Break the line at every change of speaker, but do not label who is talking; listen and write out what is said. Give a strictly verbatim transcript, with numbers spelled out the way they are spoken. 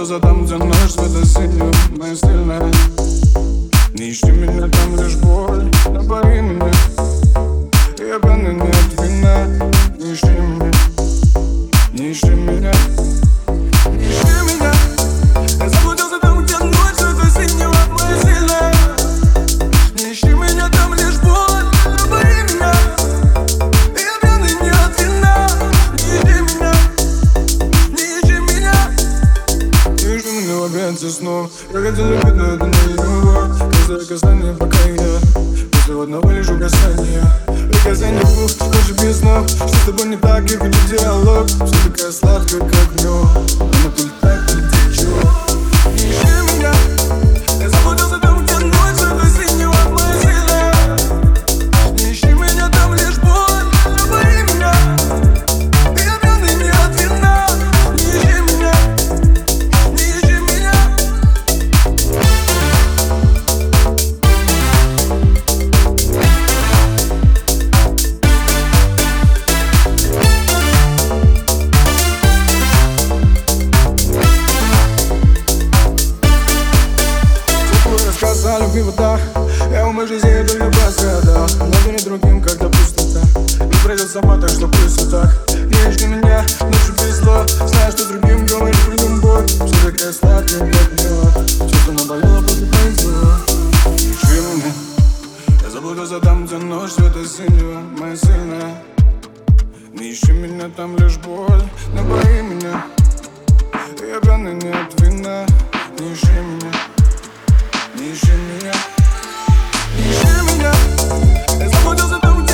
заблудился там, где ночь светосильная, моя сильная. Не ищи меня, там лишь боль, напои меня. Я пьяный не от вина. Не ищи меня, не ищи меня, не ищи меня. Я заблудился там, где ночь светосильная, моя сильная. Не ищи меня, там лишь боль, напои меня. Я пьяный не от вина. Не ищи меня, не ищи меня. Не ищи меня в объятия снов. Я хотел любить, но это не любовь. Каждое касание, пока я после одного лишь касания. Приказание двух, даже без снов. Что с тобой не так, я хочу диалог. Все такая сладкая, как мед, она пыль так не течет. Не ищи меня. Я заблудился там, где ночь светосильная, моя сильная. Не ищи меня, там лишь боль, напои меня. Я пьяный не от вина. Не ищи меня, не ищи меня. Сказали в водах, я умою жизни только посада. Но не другим, когда пустота. Не пройдет сама, так что пусть и так. Не ищи меня, ночью без зла. Знаешь, что другим говоришь про любовь. Все такая сладкая, как мед. Что-то наболело, просто повезло. Не ищи меня. Я заблудился там, где ночь светосильная, моя сильная. Не ищи меня, там лишь боль, напои меня. Я пьяный не от вина. Не ищи меня, не ищи меня, не ищи меня. Я заблудился там,